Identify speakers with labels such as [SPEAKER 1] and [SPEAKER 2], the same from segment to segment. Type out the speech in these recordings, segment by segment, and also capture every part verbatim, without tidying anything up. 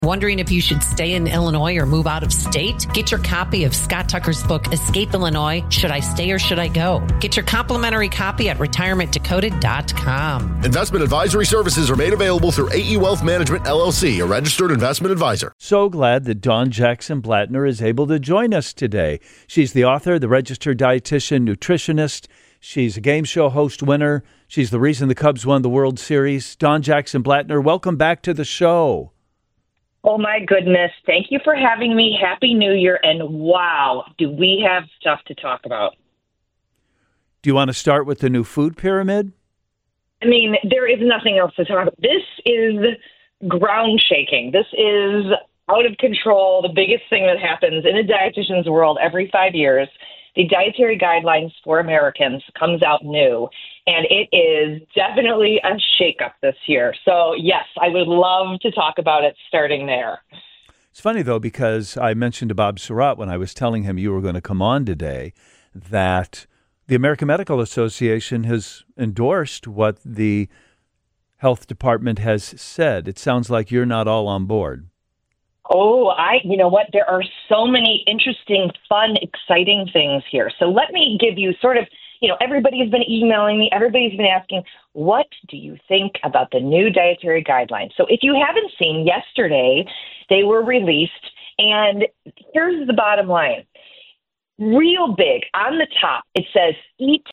[SPEAKER 1] Wondering if you should stay in Illinois or move out of state? Get your copy of Scott Tucker's book, Escape Illinois, Should I Stay or Should I Go? Get your complimentary copy at retirement decoded dot com.
[SPEAKER 2] Investment advisory services are made available through A E Wealth Management, L L C, a registered investment advisor.
[SPEAKER 3] So glad that Dawn Jackson Blattner is able to join us today. She's the author, the registered dietitian, nutritionist. She's a game show host winner. She's the reason the Cubs won the World Series. Dawn Jackson Blattner, welcome back to the show.
[SPEAKER 4] Oh, my goodness. Thank you for having me. Happy New Year. And wow, do we have stuff to talk about.
[SPEAKER 3] Do you want to start with the new food pyramid?
[SPEAKER 4] I mean, there is nothing else to talk about. This is ground shaking. This is out of control. The biggest thing that happens in a dietitian's world every five years, the Dietary Guidelines for Americans comes out new. And it is definitely a shakeup this year. So, yes, I would love to talk about it starting there.
[SPEAKER 3] It's funny, though, because I mentioned to Bob Surratt when I was telling him you were going to come on today that the American Medical Association has endorsed what the health department has said. It sounds like you're not all on board.
[SPEAKER 4] Oh, I, you know what? There are so many interesting, fun, exciting things here. So let me give you sort of, you know, everybody's been emailing me. Everybody's been asking, what do you think about the new dietary guidelines? So if you haven't seen, yesterday they were released. And here's the bottom line. Real big on the top, it says eat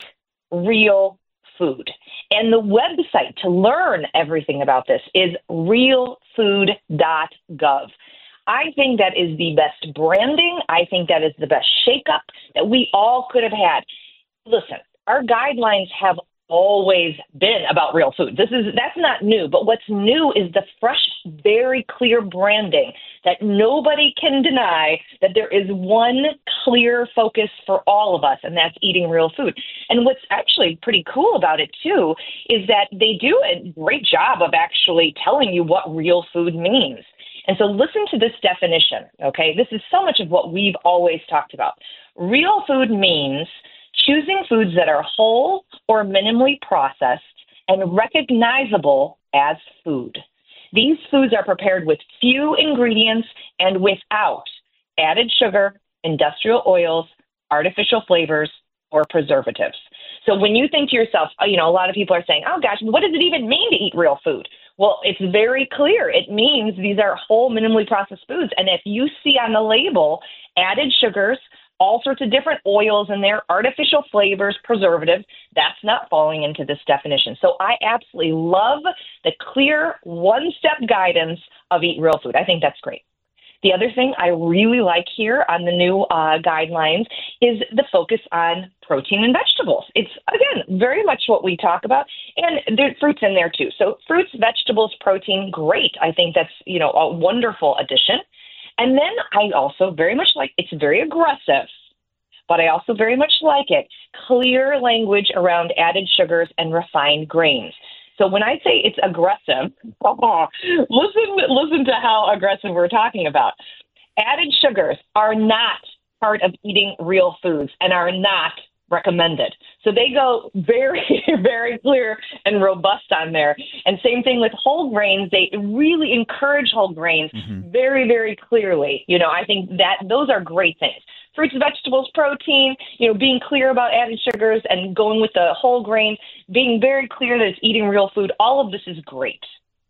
[SPEAKER 4] real food. And the website to learn everything about this is real food dot gov. I think that is the best branding. I think that is the best shakeup that we all could have had. Listen, our guidelines have always been about real food. This is that's not new, but what's new is the fresh, very clear branding that nobody can deny that there is one clear focus for all of us, and that's eating real food. And what's actually pretty cool about it, too, is that they do a great job of actually telling you what real food means. And so listen to this definition, okay? This is so much of what we've always talked about. Real food means choosing foods that are whole or minimally processed and recognizable as food. These foods are prepared with few ingredients and without added sugar, industrial oils, artificial flavors, or preservatives. So when you think to yourself, you know, a lot of people are saying, oh gosh, what does it even mean to eat real food? Well, it's very clear. It means these are whole, minimally processed foods. And if you see on the label added sugars, all sorts of different oils in there, artificial flavors, preservatives, that's not falling into this definition. So I absolutely love the clear one-step guidance of eat real food. I think that's great. The other thing I really like here on the new uh, guidelines is the focus on protein and vegetables. It's, again, very much what we talk about, and there's fruits in there too. So fruits, vegetables, protein, great. I think that's, you know, a wonderful addition. And then I also very much like, it's very aggressive, but I also very much like it, clear language around added sugars and refined grains. So when I say it's aggressive, oh, listen, listen to how aggressive we're talking about. Added sugars are not part of eating real foods and are not recommended. So they go very, very clear and robust on there. And same thing with whole grains. They really encourage whole grains mm-hmm. very, very clearly. You know, I think that those are great things. Fruits, vegetables, protein, you know, being clear about added sugars and going with the whole grain, being very clear that it's eating real food. All of this is great.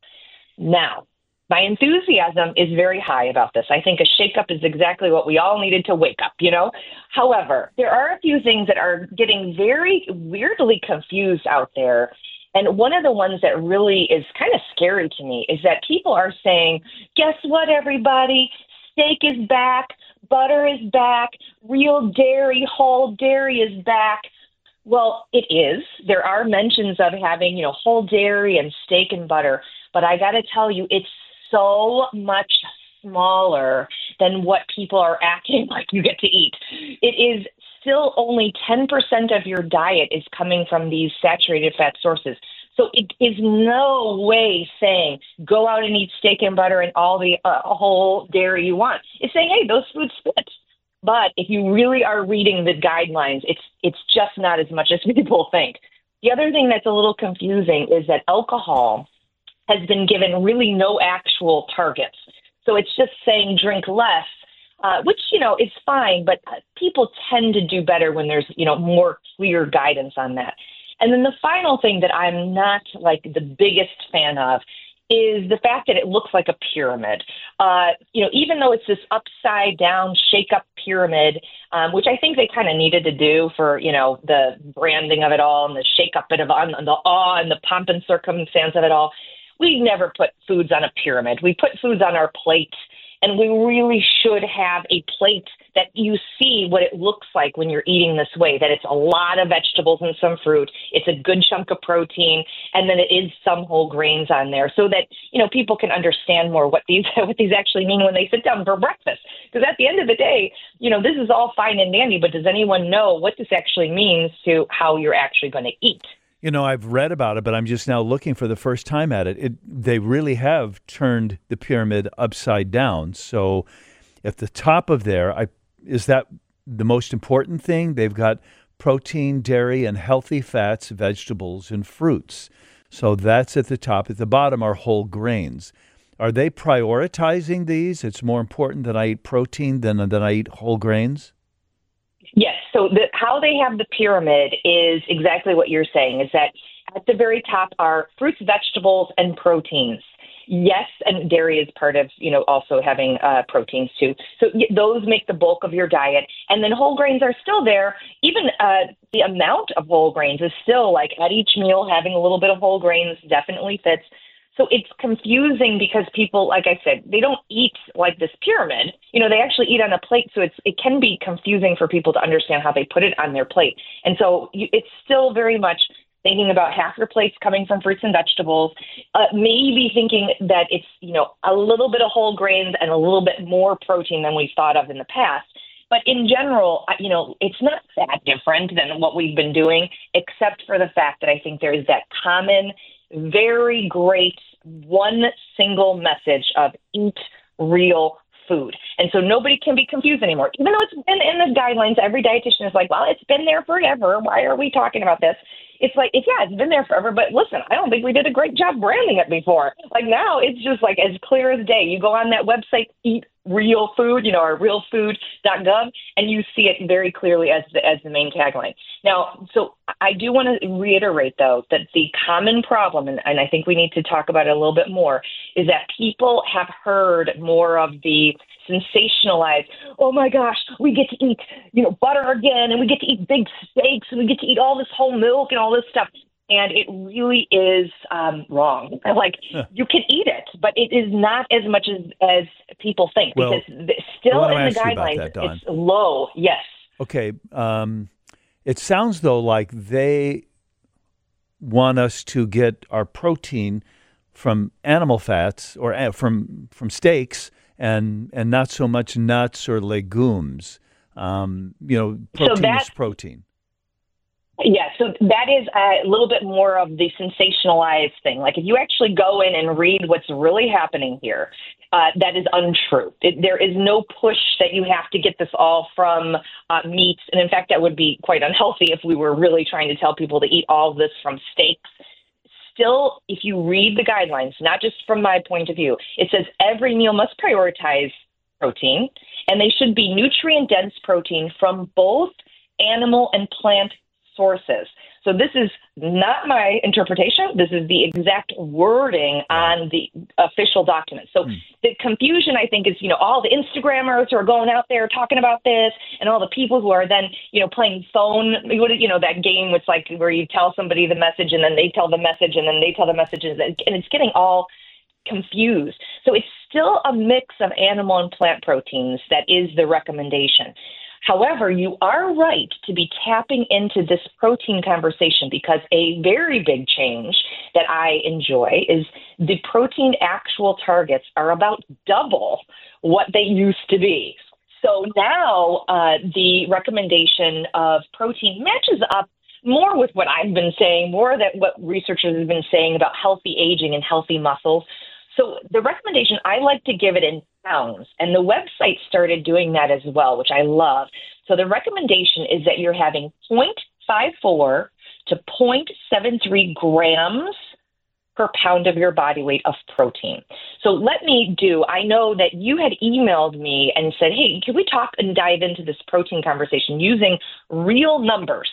[SPEAKER 4] Now, my enthusiasm is very high about this. I think a shakeup is exactly what we all needed to wake up, you know. However, there are a few things that are getting very weirdly confused out there. And one of the ones that really is kind of scary to me is that people are saying, guess what, everybody? Steak is back. Butter is back. Real dairy, whole dairy is back. Well, it is. There are mentions of having, you know, whole dairy and steak and butter. But I got to tell you, it's so much smaller than what people are acting like you get to eat. It is still only ten percent of your diet is coming from these saturated fat sources. So it is no way saying go out and eat steak and butter and all the uh, whole dairy you want. It's saying, hey, those foods fit. But if you really are reading the guidelines, it's it's just not as much as people think. The other thing that's a little confusing is that alcohol has been given really no actual targets. So it's just saying drink less, uh, which, you know, is fine, but people tend to do better when there's, you know, more clear guidance on that. And then the final thing that I'm not like the biggest fan of is the fact that it looks like a pyramid. Uh, you know, even though it's this upside down shake up pyramid, um, which I think they kind of needed to do for, you know, the branding of it all and the shake up bit of on the awe and the pomp and circumstance of it all. We never put foods on a pyramid. We put foods on our plate. And we really should have a plate that you see what it looks like when you're eating this way, that it's a lot of vegetables and some fruit. It's a good chunk of protein, and then it is some whole grains on there so that, you know, people can understand more what these what these actually mean when they sit down for breakfast. Because at the end of the day, you know, this is all fine and dandy, but does anyone know what this actually means to how you're actually going to eat?
[SPEAKER 3] You know, I've read about it, but I'm just now looking for the first time at it. it. They really have turned the pyramid upside down. So at the top of there, I, is that the most important thing? They've got protein, dairy, and healthy fats, vegetables, and fruits. So that's at the top. At the bottom are whole grains. Are they prioritizing these? It's more important that I eat protein than that I eat whole grains?
[SPEAKER 4] Yes. So the, how they have the pyramid is exactly what you're saying, is that at the very top are fruits, vegetables, and proteins. Yes, and dairy is part of, you know, also having uh, proteins too. So y- those make the bulk of your diet. And then whole grains are still there. Even uh, the amount of whole grains is still like at each meal, having a little bit of whole grains definitely fits. So it's confusing because people, like I said, they don't eat like this pyramid. You know, they actually eat on a plate. So it's it can be confusing for people to understand how they put it on their plate. And so you, it's still very much thinking about half your plates coming from fruits and vegetables, uh, maybe thinking that it's, you know, a little bit of whole grains and a little bit more protein than we've thought of in the past. But in general, you know, it's not that different than what we've been doing, except for the fact that I think there is that common, very great one single message of eat real food. And so nobody can be confused anymore. Even though it's been in the guidelines, every dietitian is like, well, it's been there forever. Why are we talking about this? It's like, it's, yeah, it's been there forever. But listen, I don't think we did a great job branding it before. Like now it's just like as clear as day. You go on that website, Eat Real Food, you know, or real food dot gov, and you see it very clearly as the, as the main tagline. Now, so I do want to reiterate, though, that the common problem, and, and I think we need to talk about it a little bit more, is that people have heard more of the sensationalized, oh my gosh, we get to eat, you know, butter again, and we get to eat big steaks, and we get to eat all this whole milk and all this stuff. And it really is um, wrong. Like, huh. You can eat it, but it is not as much as, as people think,
[SPEAKER 3] well,
[SPEAKER 4] because still in the guidelines,
[SPEAKER 3] that,
[SPEAKER 4] it's low. Yes.
[SPEAKER 3] Okay. Um, it sounds, though, like they want us to get our protein from animal fats or uh, from from steaks and, and not so much nuts or legumes. Um, you know, protein so that, is protein.
[SPEAKER 4] Yeah, so that is a little bit more of the sensationalized thing. Like if you actually go in and read what's really happening here, uh, that is untrue. It, there is no push that you have to get this all from uh, meats. And in fact, that would be quite unhealthy if we were really trying to tell people to eat all of this from steaks. Still, if you read the guidelines, not just from my point of view, it says every meal must prioritize protein, and they should be nutrient-dense protein from both animal and plant sources. So this is not my interpretation. This is the exact wording on the official document. So mm. the confusion, I think, is, you know, all the Instagrammers who are going out there talking about this and all the people who are then, you know, playing phone, you know, that game which like where you tell somebody the message and then they tell the message and then they tell the messages, and it's getting all confused. So it's still a mix of animal and plant proteins that is the recommendation. However, you are right to be tapping into this protein conversation because a very big change that I enjoy is the protein actual targets are about double what they used to be. So now uh, the recommendation of protein matches up more with what I've been saying, more than what researchers have been saying about healthy aging and healthy muscles. So the recommendation, I like to give it in pounds, and the website started doing that as well, which I love. So the recommendation is that you're having zero point five four to zero point seven three grams per pound of your body weight of protein. So let me do, I know that you had emailed me and said, hey, can we talk and dive into this protein conversation using real numbers?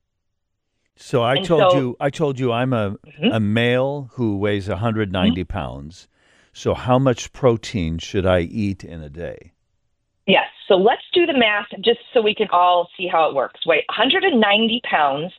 [SPEAKER 3] So I
[SPEAKER 4] And
[SPEAKER 3] told
[SPEAKER 4] so-
[SPEAKER 3] you, I told you I'm a,
[SPEAKER 4] Mhm.
[SPEAKER 3] a male who weighs one hundred ninety pounds. So how much protein should I eat in a day?
[SPEAKER 4] Yes. So let's do the math just so we can all see how it works. Wait, one hundred ninety pounds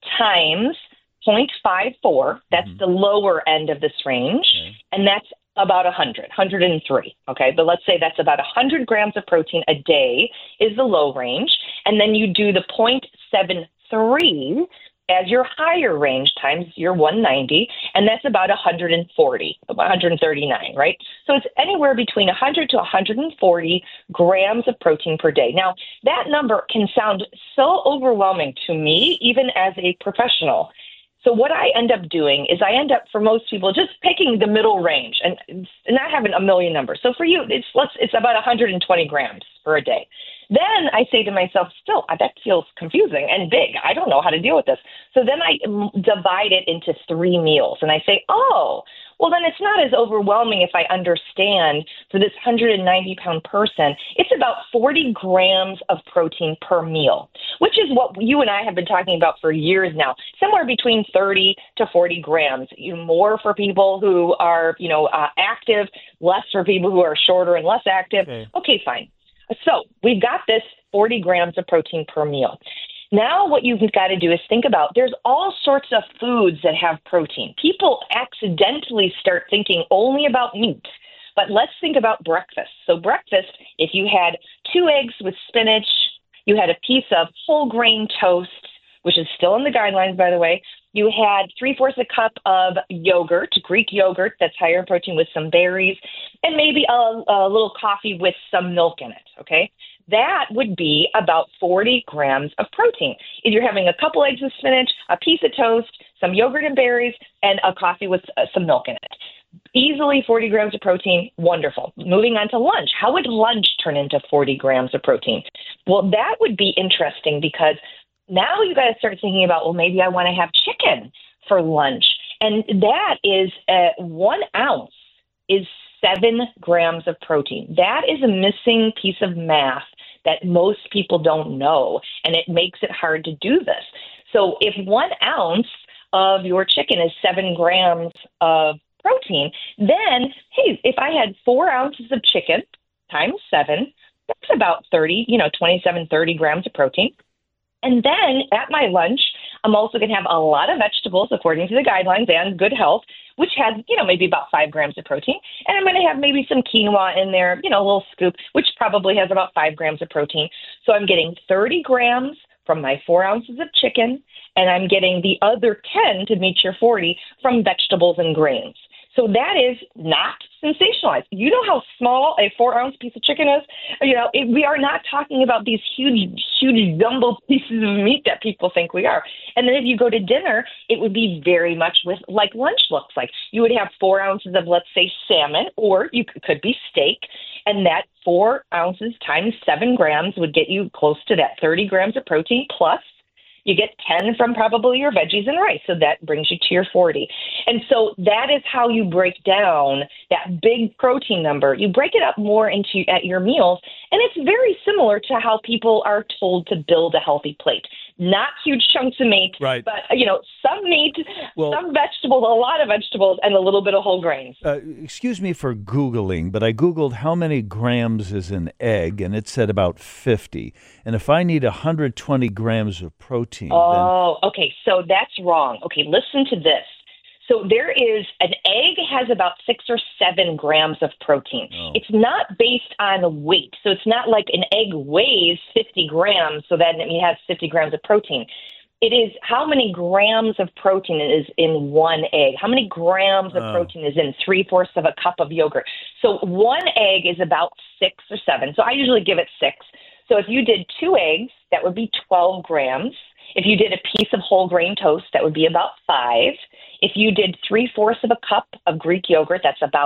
[SPEAKER 4] times zero point five four, that's
[SPEAKER 3] Mhm.
[SPEAKER 4] the lower end of this range,
[SPEAKER 3] Okay.
[SPEAKER 4] and that's about one hundred, one hundred three, okay? But let's say that's about one hundred grams of protein a day is the low range, and then you do the zero point seven three as your higher range times your one hundred ninety, and that's about one hundred forty, one hundred thirty-nine, right? So it's anywhere between one hundred to one hundred forty grams of protein per day. Now, that number can sound so overwhelming to me, even as a professional. So what I end up doing is I end up, for most people, just picking the middle range and not having a million numbers. So for you, it's let's it's about one hundred twenty grams for a day. Then I say to myself, still, that feels confusing and big. I don't know how to deal with this. So then I divide it into three meals. And I say, oh, well, then it's not as overwhelming if I understand for this one hundred ninety pound person, it's about forty grams of protein per meal, which is what you and I have been talking about for years now, somewhere between thirty to forty grams, you know, more for people who are, you know, uh, active, less for people who are shorter and less active.
[SPEAKER 3] Okay.
[SPEAKER 4] Okay, fine. So we've got this forty grams of protein per meal. Now what you've got to do is think about, there's all sorts of foods that have protein. People accidentally start thinking only about meat, but let's think about breakfast. So breakfast, if you had two eggs with spinach, you had a piece of whole grain toast, which is still in the guidelines, by the way. You had three-fourths a cup of yogurt, Greek yogurt that's higher in protein with some berries, and maybe a, a little coffee with some milk in it, okay? That would be about forty grams of protein. If you're having a couple eggs with spinach, a piece of toast, some yogurt and berries, and a coffee with uh, some milk in it. Easily forty grams of protein, wonderful. Moving on to lunch. How would lunch turn into forty grams of protein? Well, that would be interesting because now you got to start thinking about, well, maybe I want to have chicken for lunch. And that is uh, one ounce is seven grams of protein. That is a missing piece of math that most people don't know, and it makes it hard to do this. So if one ounce of your chicken is seven grams of protein, then, hey, if I had four ounces of chicken times seven, that's about thirty, you know, twenty-seven, thirty grams of protein. And then at my lunch, I'm also going to have a lot of vegetables according to the guidelines and Good Health, which has, you know, maybe about five grams of protein. And I'm going to have maybe some quinoa in there, you know, a little scoop, which probably has about five grams of protein. So I'm getting thirty grams from my four ounces of chicken, and I'm getting the other ten to meet your forty from vegetables and grains. So that is not sensationalized. You know how small a four-ounce piece of chicken is? You know, it, we are not talking about these huge, huge jumbo pieces of meat that people think we are. And then if you go to dinner, it would be very much with like lunch looks like. You would have four ounces of, let's say, salmon, or you could, could be steak, and that four ounces times seven grams would get you close to that thirty grams of protein plus. You get ten from probably your veggies and rice, so that brings you to your forty. And so that is how you break down that big protein number. You break it up more into at your meals, and it's very similar to how people are told to build a healthy plate. Not huge chunks of meat,
[SPEAKER 3] Right.
[SPEAKER 4] but, you know, some meat,
[SPEAKER 3] Well-
[SPEAKER 4] some vegetables, a lot of vegetables, and a little bit of whole grains.
[SPEAKER 3] Uh, excuse me for Googling, but I Googled how many grams is an egg, and it said about fifty. And if I need one hundred twenty grams of protein,
[SPEAKER 4] Oh, okay. So that's wrong. Okay, listen to this. So there is, an egg has about six or seven grams of protein.
[SPEAKER 3] Oh.
[SPEAKER 4] It's not based on weight. So it's not like an egg weighs fifty grams, so that it has fifty grams of protein. It is how many grams of protein is in one egg. How many grams of
[SPEAKER 3] Oh.
[SPEAKER 4] protein is in three-fourths of a cup of yogurt. So one egg is about six or seven. So I usually give it six. So if you did two eggs, that would be twelve grams. If you did a piece of whole grain toast, that would be about five. If you did three-fourths of a cup of Greek yogurt, that's about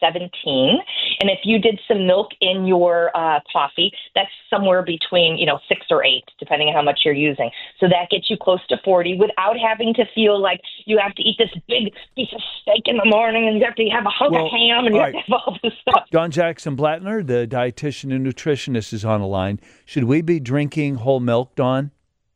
[SPEAKER 4] seventeen. And if you did some milk in your uh, coffee, that's somewhere between, you know, six or eight, depending on how much you're using. So that gets you close to forty without having to feel like you have to eat this big piece of steak in the morning and you have to have a hunk
[SPEAKER 3] Well,
[SPEAKER 4] of ham and you
[SPEAKER 3] all
[SPEAKER 4] have
[SPEAKER 3] right.
[SPEAKER 4] to have all this stuff.
[SPEAKER 3] Don Jackson Blattner, the dietitian and nutritionist, is on the line. Should we be drinking whole milk, Don?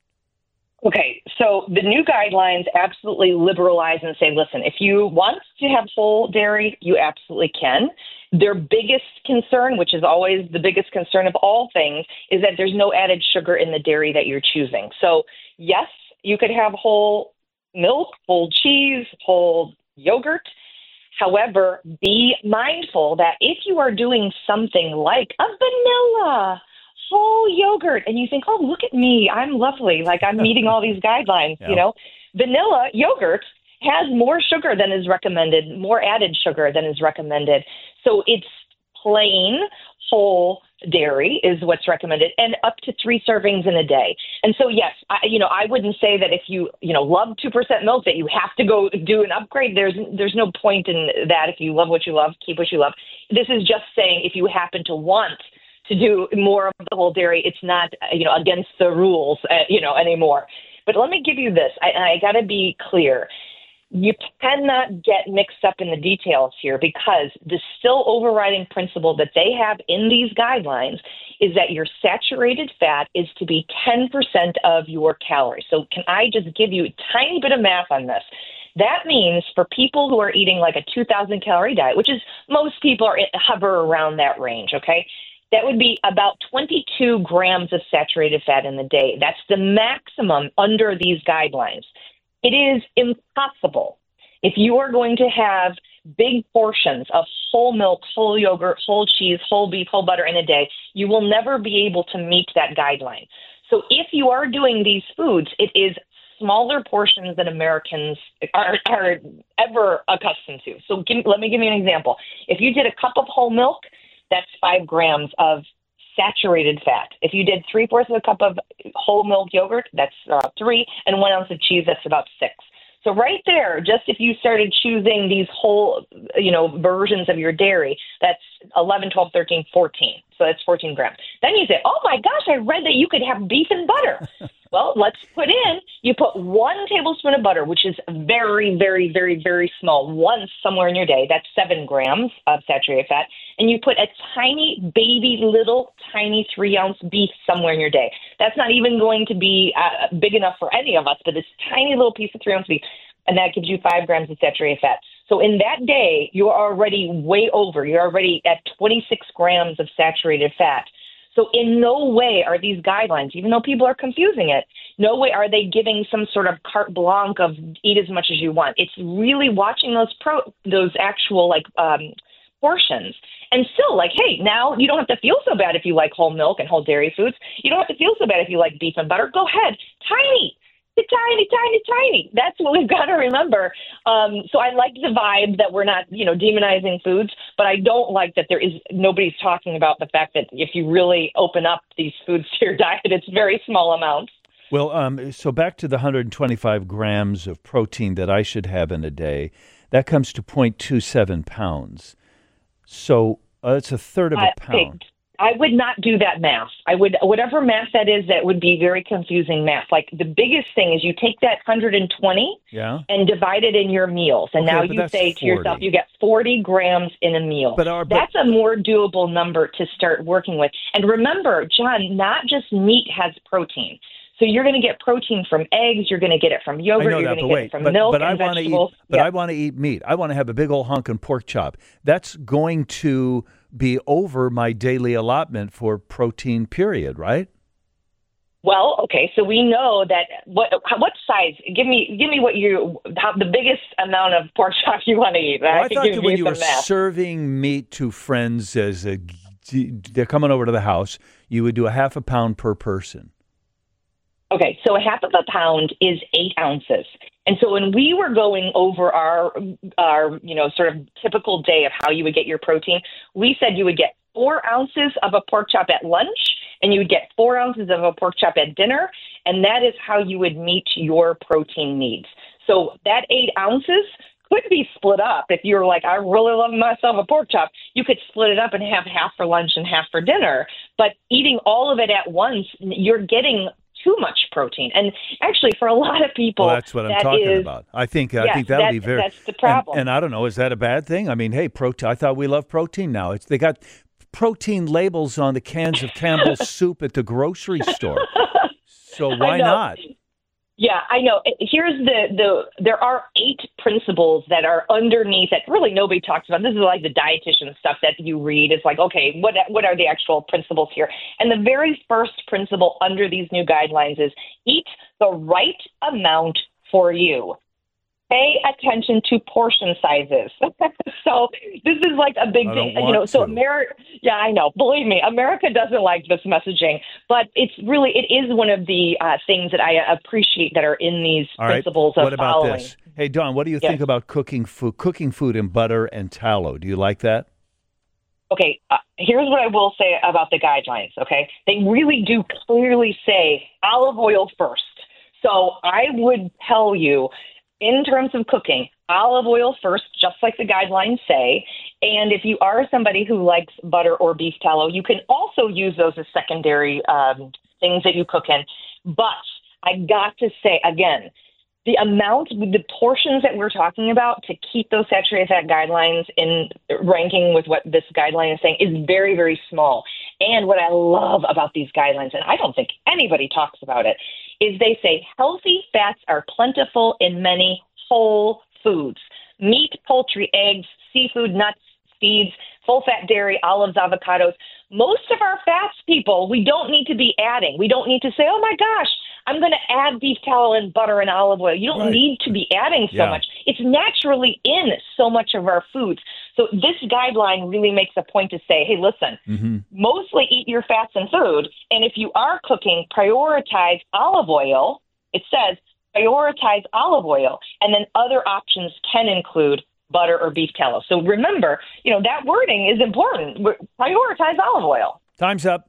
[SPEAKER 4] Okay, so the new guidelines absolutely liberalize and say, listen, if you want to have whole dairy, you absolutely can. Their biggest concern, which is always the biggest concern of all things, is that there's no added sugar in the dairy that you're choosing. So, yes, you could have whole milk, whole cheese, whole yogurt. However, be mindful that if you are doing something like a vanilla whole yogurt and you think, oh, look at me, I'm lovely, like I'm meeting all these guidelines,
[SPEAKER 3] Yeah.
[SPEAKER 4] you know, vanilla yogurt has more sugar than is recommended, more added sugar than is recommended. So it's plain whole dairy is what's recommended, and up to three servings in a day. And so, yes, I, you know, I wouldn't say that if you, you know, love two percent milk that you have to go do an upgrade. There's there's no point in that. If you love what you love, keep what you love. This is just saying if you happen to want to do more of the whole dairy, it's not, you know, against the rules, uh, you know, anymore. But let me give you this. I, I got to be clear. You cannot get mixed up in the details here because the still overriding principle that they have in these guidelines is that your saturated fat is to be ten percent of your calories. So can I just give you a tiny bit of math on this? That means for people who are eating like a two thousand calorie diet, which is most people are hover around that range, okay? That would be about twenty-two grams of saturated fat in the day. That's the maximum under these guidelines. It is impossible if you are going to have big portions of whole milk, whole yogurt, whole cheese, whole beef, whole butter in a day. You will never be able to meet that guideline. So if you are doing these foods, it is smaller portions than Americans are, are ever accustomed to. So give, let me give you an example. If you did a cup of whole milk, that's five grams of saturated fat. If you did three-fourths of a cup of whole milk yogurt, that's uh, three, and one ounce of cheese, that's about six. So right there, just if you started choosing these whole, you know, versions of your dairy, that's eleven, twelve, thirteen, fourteen. So that's fourteen grams. Then you say, oh my gosh, I read that you could have beef and butter. Well, let's put in, you put one tablespoon of butter, which is very, very, very, very small, once somewhere in your day. That's seven grams of saturated fat. And you put a tiny, baby, little, tiny three-ounce beef somewhere in your day. That's not even going to be uh, big enough for any of us, but this tiny little piece of three-ounce beef, and that gives you five grams of saturated fat. So in that day, you're already way over. You're already at twenty-six grams of saturated fat. So in no way are these guidelines, even though people are confusing it, no way are they giving some sort of carte blanche of eat as much as you want. It's really watching those pro, those actual like um, portions. And still, like, hey, now you don't have to feel so bad if you like whole milk and whole dairy foods. You don't have to feel so bad if you like beef and butter. Go ahead. Tiny. Tiny, tiny, tiny. That's what we've got to remember. Um, so I like the vibe that we're not, you know, demonizing foods, but I don't like that there is nobody's talking about the fact that if you really open up these foods to your diet, it's very small amounts.
[SPEAKER 3] Well, um, so back to the one hundred twenty-five grams of protein that I should have in a day, that comes to zero point two seven pounds. So uh, it's a third of a
[SPEAKER 4] Uh,
[SPEAKER 3] pound.
[SPEAKER 4] I would not do that math. I would, whatever math that is, that would be very confusing math. Like the biggest thing is you take that one hundred twenty
[SPEAKER 3] Yeah.
[SPEAKER 4] and divide it in your meals. And
[SPEAKER 3] Okay,
[SPEAKER 4] now
[SPEAKER 3] but
[SPEAKER 4] you
[SPEAKER 3] that's
[SPEAKER 4] say to yourself,
[SPEAKER 3] forty.
[SPEAKER 4] you get forty grams in a meal.
[SPEAKER 3] But our- but-
[SPEAKER 4] That's a more doable number to start working with. And remember, John, not just meat has protein. So you're going to get protein from eggs. You're going to get it from
[SPEAKER 3] I
[SPEAKER 4] yogurt.
[SPEAKER 3] know
[SPEAKER 4] You're
[SPEAKER 3] that,
[SPEAKER 4] going
[SPEAKER 3] but
[SPEAKER 4] to get
[SPEAKER 3] wait,
[SPEAKER 4] it from
[SPEAKER 3] but,
[SPEAKER 4] milk
[SPEAKER 3] but I
[SPEAKER 4] and
[SPEAKER 3] want to eat,
[SPEAKER 4] vegetables.
[SPEAKER 3] but
[SPEAKER 4] Yeah.
[SPEAKER 3] I want to eat meat. I want to have a big old hunkin' pork chop. That's going to be over my daily allotment for protein. Period. Right?
[SPEAKER 4] Well, okay, so we know that what what size? Give me give me what you how, the biggest amount of pork chop you want to eat.
[SPEAKER 3] Well,
[SPEAKER 4] I,
[SPEAKER 3] I
[SPEAKER 4] can
[SPEAKER 3] thought
[SPEAKER 4] give
[SPEAKER 3] that when
[SPEAKER 4] you
[SPEAKER 3] you
[SPEAKER 4] some
[SPEAKER 3] were
[SPEAKER 4] math.
[SPEAKER 3] serving meat to friends as a, they're coming over to the house, you would do a half a pound per person.
[SPEAKER 4] Okay, so a half of a pound is eight ounces. And so when we were going over our, our, you know, sort of typical day of how you would get your protein, we said you would get four ounces of a pork chop at lunch and you would get four ounces of a pork chop at dinner. And that is how you would meet your protein needs. So that eight ounces could be split up. If you're like, I really love myself a pork chop, you could split it up and have half for lunch and half for dinner. But eating all of it at once, you're getting too much protein. And actually, for a lot of people,
[SPEAKER 3] well, that's what I'm
[SPEAKER 4] that
[SPEAKER 3] talking
[SPEAKER 4] is,
[SPEAKER 3] about. I think I
[SPEAKER 4] yes,
[SPEAKER 3] think that'll
[SPEAKER 4] that,
[SPEAKER 3] be very.
[SPEAKER 4] That's the problem.
[SPEAKER 3] And, and I don't know, is that a bad thing? I mean, hey, protein. I thought we love protein now. It's they got protein labels on the cans of Campbell's soup at the grocery store. So why not?
[SPEAKER 4] Yeah, I know. Here's the, the, there are eight principles that are underneath that really nobody talks about. This is like the dietitian stuff that you read. It's like, okay, what, what are the actual principles here? And the very first principle under these new guidelines is eat the right amount for you. Pay attention to portion sizes. So this is like a big thing. You know, so America, yeah, I know. Believe me, America doesn't like this messaging, but it's really, it is one of the uh, things that I appreciate that are in these
[SPEAKER 3] All
[SPEAKER 4] principles
[SPEAKER 3] right.
[SPEAKER 4] of
[SPEAKER 3] What about
[SPEAKER 4] following.
[SPEAKER 3] this? Hey, Dawn, what do you
[SPEAKER 4] Yes.
[SPEAKER 3] think about cooking food, cooking food in butter and tallow? Do you like that?
[SPEAKER 4] Okay, uh, here's what I will say about the guidelines, okay? They really do clearly say olive oil first. So I would tell you, in terms of cooking, olive oil first, just like the guidelines say. And if you are somebody who likes butter or beef tallow, you can also use those as secondary um, things that you cook in. But I got to say, again, the amount, the portions that we're talking about to keep those saturated fat guidelines in ranking with what this guideline is saying is very, very small. And what I love about these guidelines, and I don't think anybody talks about it, is they say healthy fats are plentiful in many whole foods. Meat, poultry, eggs, seafood, nuts, seeds, full-fat dairy, olives, avocados. Most of our fats, people, we don't need to be adding. We don't need to say, oh, my gosh, I'm going to add beef tallow and butter and olive oil. You don't
[SPEAKER 3] Right.
[SPEAKER 4] need to be adding so
[SPEAKER 3] Yeah.
[SPEAKER 4] much. It's naturally in so much of our foods. So this guideline really makes a point to say, hey, listen,
[SPEAKER 3] Mm-hmm.
[SPEAKER 4] mostly eat your fats and food. And if you are cooking, prioritize olive oil. It says prioritize olive oil. And then other options can include butter or beef tallow. So remember, you know, that wording is important. Prioritize olive oil.
[SPEAKER 3] Time's up.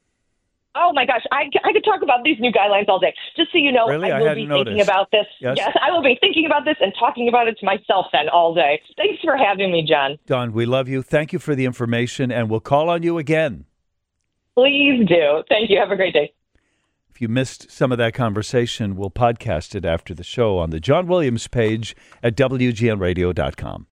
[SPEAKER 4] Oh, my gosh. I, I could talk about these new guidelines all day. Just so you know,
[SPEAKER 3] Really?
[SPEAKER 4] I
[SPEAKER 3] I
[SPEAKER 4] will
[SPEAKER 3] hadn't
[SPEAKER 4] be thinking
[SPEAKER 3] noticed.
[SPEAKER 4] about this.
[SPEAKER 3] Yes?
[SPEAKER 4] Yes, I will be thinking about this and talking about it to myself then all day. Thanks for having me, John.
[SPEAKER 3] Dawn, we love you. Thank you for the information, and we'll call on you again.
[SPEAKER 4] Please do. Thank you. Have a great day.
[SPEAKER 3] If you missed some of that conversation, we'll podcast it after the show on the John Williams page at W G N radio dot com.